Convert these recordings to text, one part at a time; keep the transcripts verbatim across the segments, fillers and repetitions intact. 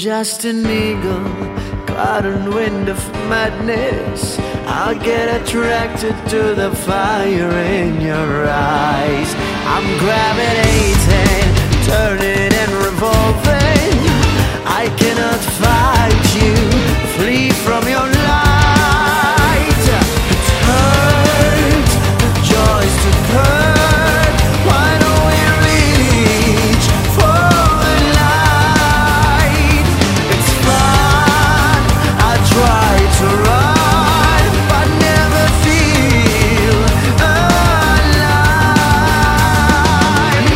just an eagle caught in wind of madness. I'll get attracted to the fire in your eyes. I'm gravitating, turning and revolving. I cannot fight you, flee from your light. It hurts, the joys to hurt. Why don't we reach for the light? It's fun, I try to run, but never feel alive.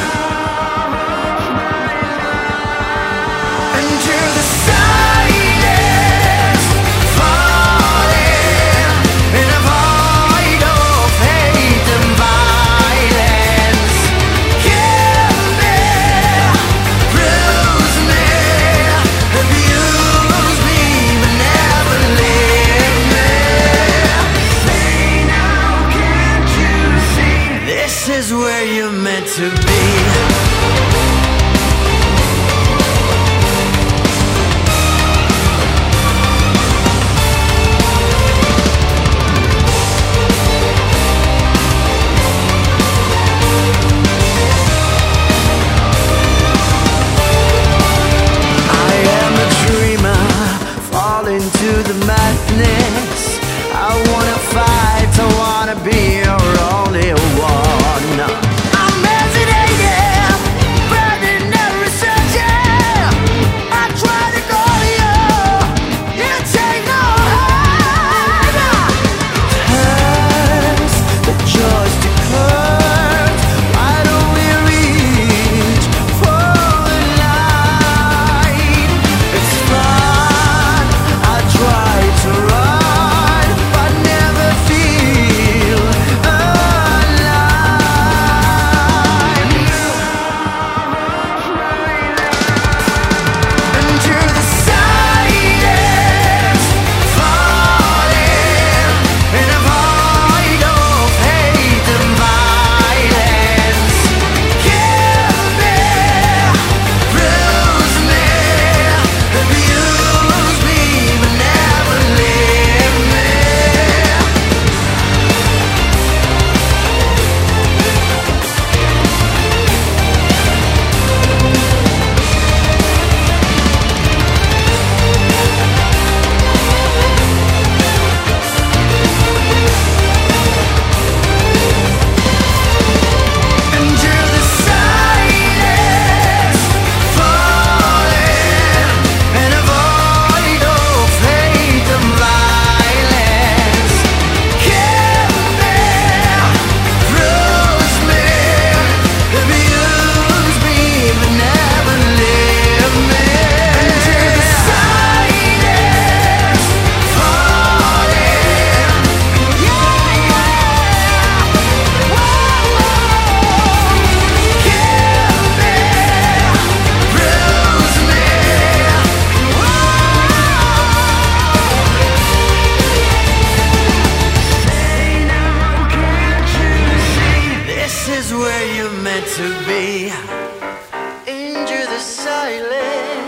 Into the silence, falling in a void of hate and violence. Kill me, bruise me, abuse me, but never leave me. Say now, can't you see? This is where you're meant to be. I am a dreamer, fall into the madness. I wanna fight, I wanna be your only one. I'm hesitating, burning and researching. I try to call you, you take no heed. Hurts, the joys to hurt. Why don't we reach for the light? It's fun, I try to run, but never feel alive. Into the silence, falling in a void of hate and violence. Kill me, bruise me, abuse me, but never leave me. Into the silence, falling in a void of hate and violence. Kill me, bruise me, abuse me, but never leave me. Into the silence, falling, yeah, yeah. Whoa, kill me, bruise me, Say now, can't you see? This is where you're meant to be. Into the silence.